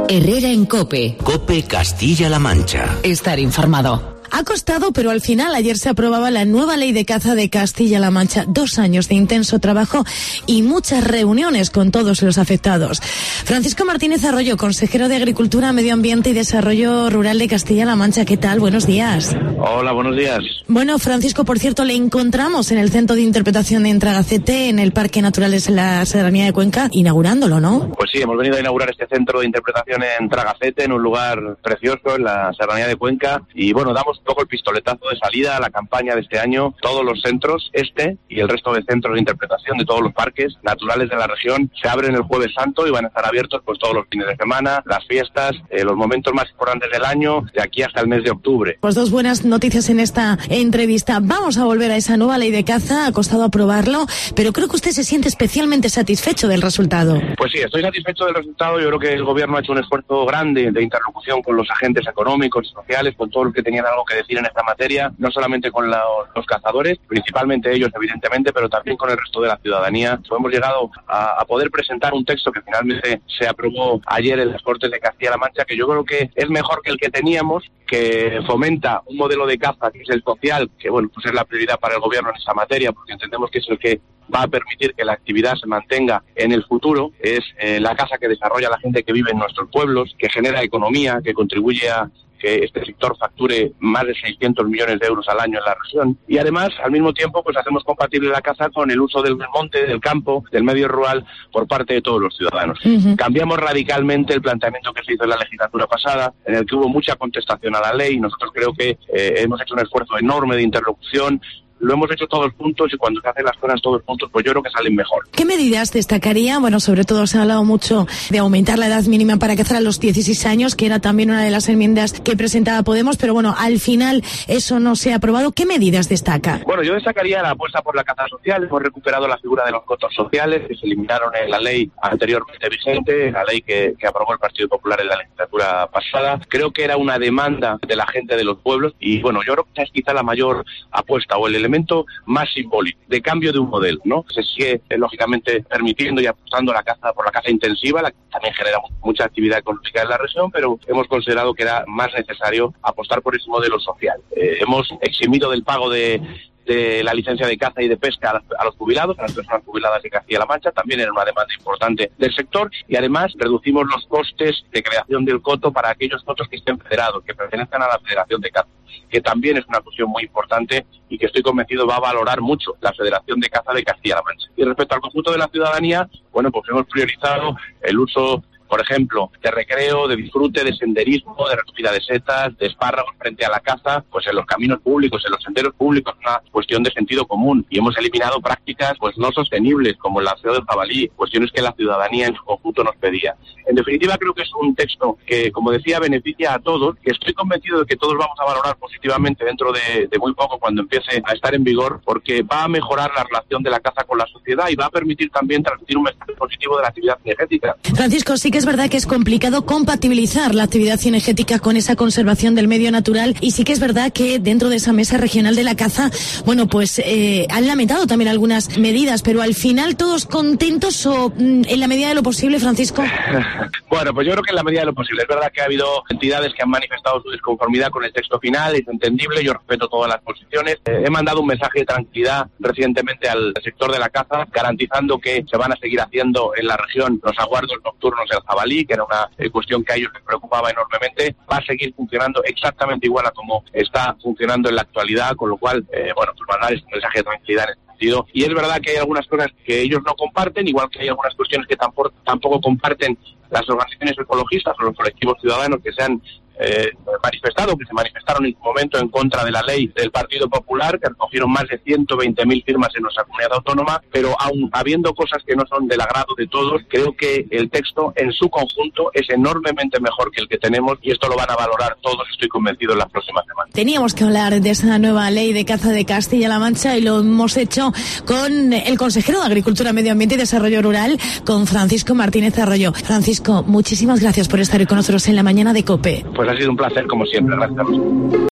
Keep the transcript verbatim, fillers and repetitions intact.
Herrera en COPE. COPE Castilla-La Mancha. Estar informado. Ha costado, pero al final ayer se aprobaba la nueva ley de caza de Castilla-La Mancha. Dos años de intenso trabajo y muchas reuniones con todos los afectados. Francisco Martínez Arroyo, consejero de Agricultura, Medio Ambiente y Desarrollo Rural de Castilla-La Mancha. ¿Qué tal? Buenos días. Hola, buenos días. Bueno, Francisco, por cierto, le encontramos en el Centro de Interpretación en Tragacete, en el Parque Natural de la Serranía de Cuenca, inaugurándolo, ¿no? Pues sí, hemos venido a inaugurar este Centro de Interpretación en Tragacete, en un lugar precioso, en la Serranía de Cuenca. Y bueno, damos un poco el pistoletazo de salida a la campaña de este año. Todos los centros, este y el resto de centros de interpretación de todos los parques naturales de la región, se abren el Jueves Santo y van a estar abiertos pues todos los fines de semana, las fiestas, eh, los momentos más importantes del año, de aquí hasta el mes de octubre. Pues dos buenas noticias en esta entrevista. Vamos a volver a esa nueva ley de caza, ha costado aprobarlo, pero creo que usted se siente especialmente satisfecho del resultado. Pues sí, estoy satisfecho del resultado. Yo creo que el gobierno ha hecho un esfuerzo grande de interlocución con los agentes económicos y sociales, con todos los que tenían algo que decir en esta materia, no solamente con la, los cazadores, principalmente ellos evidentemente, pero también con el resto de la ciudadanía. Hemos llegado a, a poder presentar un texto que finalmente se aprobó ayer en las Cortes de Castilla-La Mancha, que yo creo que es mejor que el que teníamos, que fomenta un modelo de caza que es el social, que bueno, pues es la prioridad para el gobierno en esta materia, porque entendemos que es el que va a permitir que la actividad se mantenga en el futuro. Es eh, la caza que desarrolla la gente que vive en nuestros pueblos, que genera economía, que contribuye a que este sector facture más de seiscientos millones de euros al año en la región. Y además, al mismo tiempo, pues hacemos compatible la caza con el uso del monte, del campo, del medio rural por parte de todos los ciudadanos. Uh-huh. Cambiamos radicalmente el planteamiento que se hizo en la legislatura pasada, en el que hubo mucha contestación a la ley. Nosotros creo que eh, hemos hecho un esfuerzo enorme de interlocución. Lo hemos hecho todos juntos y cuando se hacen las cosas todos juntos, pues yo creo que salen mejor. ¿Qué medidas destacaría? Bueno, sobre todo se ha hablado mucho de aumentar la edad mínima para cazar a los dieciséis años, que era también una de las enmiendas que presentaba Podemos, pero bueno, al final eso no se ha aprobado. ¿Qué medidas destaca? Bueno, yo destacaría la apuesta por la caza social. Hemos recuperado la figura de los cotos sociales, que se eliminaron en la ley anteriormente vigente, la ley que, que aprobó el Partido Popular en la legislatura pasada. Creo que era una demanda de la gente de los pueblos y bueno, yo creo que esa es quizá la mayor apuesta o el elemento más simbólico de cambio de un modelo, ¿no? Se sigue eh, lógicamente permitiendo y apostando la caza por la caza intensiva, la que también genera mucha actividad económica en la región, pero hemos considerado que era más necesario apostar por ese modelo social. Eh, hemos eximido del pago de de la licencia de caza y de pesca a, las, a los jubilados, a las personas jubiladas de Castilla-La Mancha, también era una demanda importante del sector, y además reducimos los costes de creación del coto para aquellos cotos que estén federados, que pertenezcan a la Federación de Caza, que también es una cuestión muy importante y que estoy convencido va a valorar mucho la Federación de Caza de Castilla-La Mancha. Y respecto al conjunto de la ciudadanía, bueno, pues hemos priorizado el uso, por ejemplo, de recreo, de disfrute, de senderismo, de recogida de setas, de espárragos frente a la caza, pues en los caminos públicos, en los senderos públicos, una cuestión de sentido común. Y hemos eliminado prácticas pues no sostenibles, como el lanceo del jabalí, cuestiones que la ciudadanía en su conjunto nos pedía. En definitiva, creo que es un texto que, como decía, beneficia a todos, que estoy convencido de que todos vamos a valorar positivamente dentro de, de muy poco, cuando empiece a estar en vigor, porque va a mejorar la relación de la caza con la sociedad y va a permitir también transmitir un mensaje positivo de la actividad cinegética. Francisco, sí que es verdad que es complicado compatibilizar la actividad cinegética con esa conservación del medio natural, y sí que es verdad que dentro de esa mesa regional de la caza, bueno, pues eh, han lamentado también algunas medidas, pero al final todos contentos o mm, en la medida de lo posible, Francisco. Bueno, pues yo creo que en la medida de lo posible. Es verdad que ha habido entidades que han manifestado su disconformidad con el texto final, es entendible, yo respeto todas las posiciones. Eh, he mandado un mensaje de tranquilidad recientemente al sector de la caza, garantizando que se van a seguir haciendo en la región los aguardos nocturnos del jabalí, que era una eh, cuestión que a ellos les preocupaba enormemente. Va a seguir funcionando exactamente igual a como está funcionando en la actualidad, con lo cual, eh, bueno, pues mandar este mensaje de tranquilidad en este sentido. Y es verdad que hay algunas cosas que ellos no comparten, igual que hay algunas cuestiones que tampoco, tampoco comparten las organizaciones ecologistas o los colectivos ciudadanos que se han eh, manifestado, que se manifestaron en su momento en contra de la ley del Partido Popular, que recogieron más de ciento veinte mil firmas en nuestra comunidad autónoma, pero aun habiendo cosas que no son del agrado de todos, creo que el texto en su conjunto es enormemente mejor que el que tenemos y esto lo van a valorar todos, estoy convencido, en las próximas semanas. Teníamos que hablar de esa nueva ley de caza de Castilla-La Mancha y lo hemos hecho con el consejero de Agricultura, Medio Ambiente y Desarrollo Rural, con Francisco Martínez Arroyo. Francisco, muchísimas gracias por estar hoy con nosotros en la mañana de COPE. Pues ha sido un placer como siempre, gracias.